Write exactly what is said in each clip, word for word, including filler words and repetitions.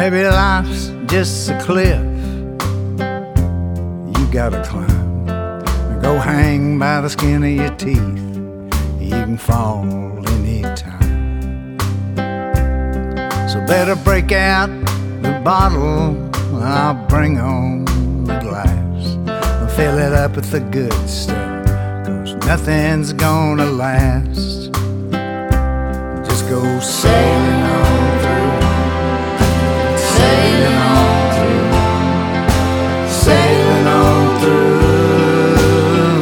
Maybe life's just a cliff you gotta climb. Go hang by the skin of your teeth. You can fall anytime. So better break out the bottle. I'll bring on the glass. I'll fill it up with the good stuff, 'cause nothing's gonna last. Just go sailing on through, sailing on through, sailing on through.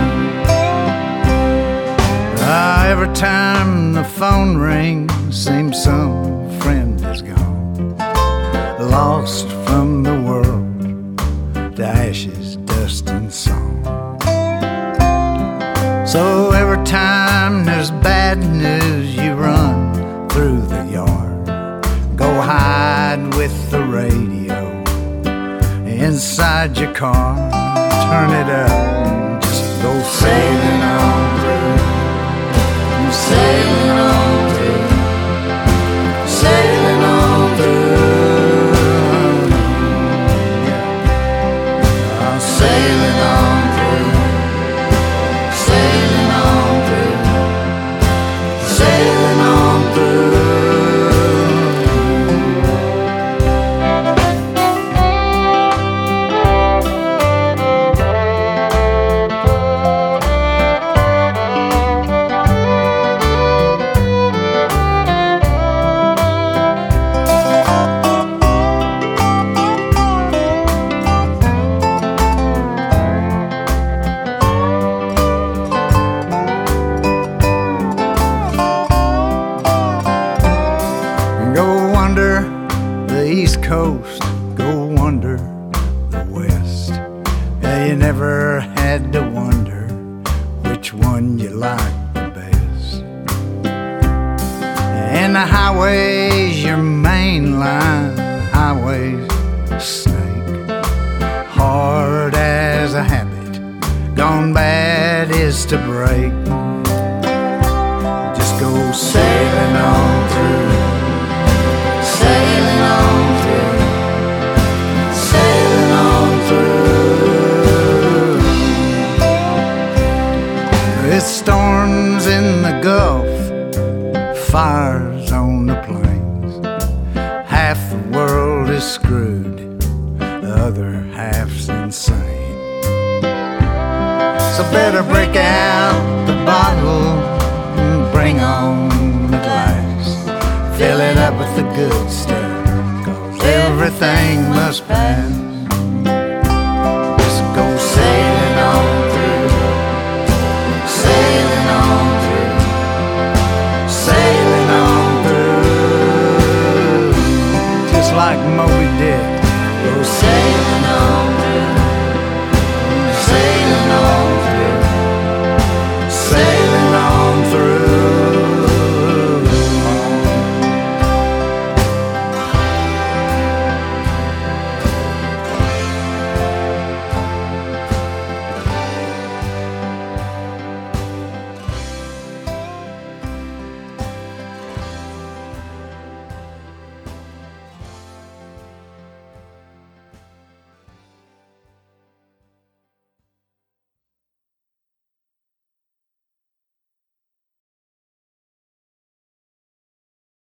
Ah, every time the phone rings, seems some friend is gone, lost from the world to ashes, dust and song. So every time there's bad news, you run through the yard, go hide with the radio inside your car. Turn it up and just go sailing on through, sailing on through, sailing on through, yeah. Sailing on through, sailing on through, sailing on through. The East Coast, go wander the West. Yeah, you never had to wonder which one you liked the best. And the highway's your main line, highway's a snake, hard as a habit, gone bad is to break. Just go sailing on through, sailing on through, sailing on through. It's storms in the Gulf, fires on the plains. Half the world is screwed, the other half's insane. So better break out the bottle and bring on the glass. Fill it up with the good stuff, 'cause everything must pass.